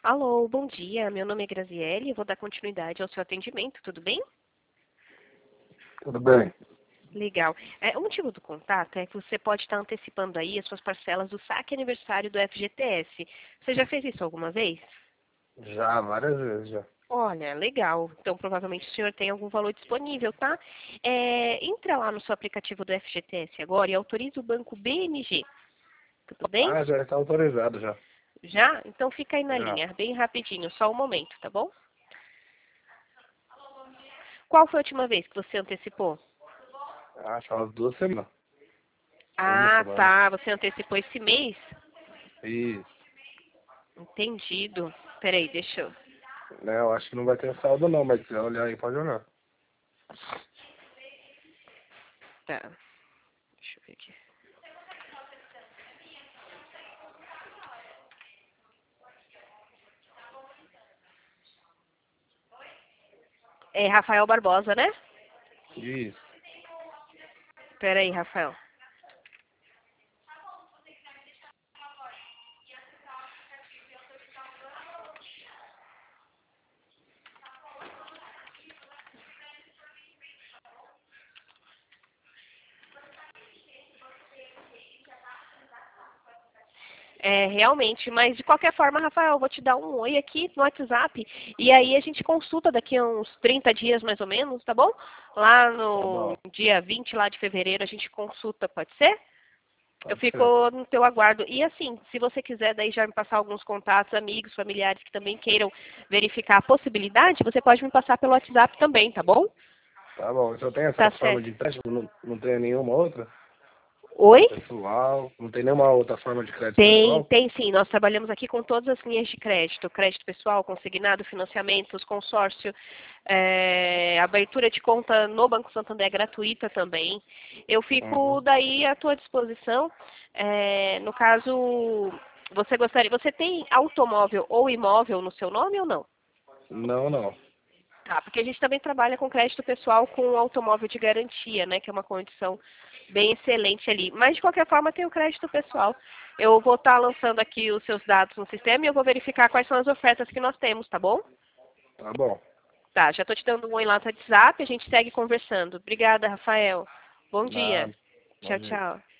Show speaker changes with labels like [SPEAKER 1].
[SPEAKER 1] Alô, bom dia. Meu nome é Graziele e eu vou dar continuidade ao seu atendimento, tudo bem?
[SPEAKER 2] Tudo bem.
[SPEAKER 1] Legal. O motivo do contato é que você pode estar antecipando aí as suas parcelas do saque aniversário do FGTS. Você já fez isso alguma vez?
[SPEAKER 2] Já, várias vezes já.
[SPEAKER 1] Olha, legal. Então, provavelmente o senhor tem algum valor disponível, tá? Entra lá no seu aplicativo do FGTS agora e autoriza o banco BMG. Tudo bem?
[SPEAKER 2] Ah, já está autorizado já.
[SPEAKER 1] Já? Então fica aí na
[SPEAKER 2] Já.
[SPEAKER 1] linha, bem rapidinho, só um momento, tá bom? Qual foi a última vez que você antecipou?
[SPEAKER 2] Acho umas 2 semanas. Uma
[SPEAKER 1] Ah,
[SPEAKER 2] semana.
[SPEAKER 1] tá. Você antecipou esse mês?
[SPEAKER 2] Isso.
[SPEAKER 1] Entendido. Peraí, deixa eu...
[SPEAKER 2] Né, eu acho que não vai ter saldo não, mas se quiser olhar aí, pode olhar.
[SPEAKER 1] Tá. Deixa eu ver aqui. É Rafael Barbosa, né?
[SPEAKER 2] Isso.
[SPEAKER 1] Peraí, Rafael. Realmente, mas de qualquer forma, Rafael, eu vou te dar um oi aqui no WhatsApp e aí a gente consulta daqui a uns 30 dias mais ou menos, tá bom? Lá
[SPEAKER 2] Tá
[SPEAKER 1] no
[SPEAKER 2] bom.
[SPEAKER 1] dia 20 lá de fevereiro a gente consulta, pode ser? Eu
[SPEAKER 2] Pode ser.
[SPEAKER 1] fico no teu aguardo. E assim, se você quiser daí já me passar alguns contatos, amigos, familiares que também queiram verificar a possibilidade, você pode me passar pelo WhatsApp também, tá bom?
[SPEAKER 2] Tá bom. Só tem essa
[SPEAKER 1] Tá
[SPEAKER 2] forma
[SPEAKER 1] certo.
[SPEAKER 2] de empréstimo? Não tem nenhuma outra?
[SPEAKER 1] Oi?
[SPEAKER 2] Pessoal? Não tem nenhuma outra forma de crédito
[SPEAKER 1] Tem,
[SPEAKER 2] pessoal?
[SPEAKER 1] tem sim. Nós trabalhamos aqui com todas as linhas de crédito. Crédito pessoal, consignado, financiamentos, consórcio, abertura de conta no Banco Santander é gratuita também. Eu fico
[SPEAKER 2] Uhum.
[SPEAKER 1] daí à tua disposição. No caso, você tem automóvel ou imóvel no seu nome ou não?
[SPEAKER 2] Não, não.
[SPEAKER 1] Tá, porque a gente também trabalha com crédito pessoal com automóvel de garantia, né? Que é uma condição bem excelente ali. Mas, de qualquer forma, tem o crédito pessoal. Eu vou estar lançando aqui os seus dados no sistema e eu vou verificar quais são as ofertas que nós temos, tá bom?
[SPEAKER 2] Tá bom.
[SPEAKER 1] Tá, já estou te dando um oi lá no WhatsApp, a gente segue conversando. Obrigada, Rafael. Bom dia.
[SPEAKER 2] Nada. Bom
[SPEAKER 1] Tchau,
[SPEAKER 2] dia.
[SPEAKER 1] tchau.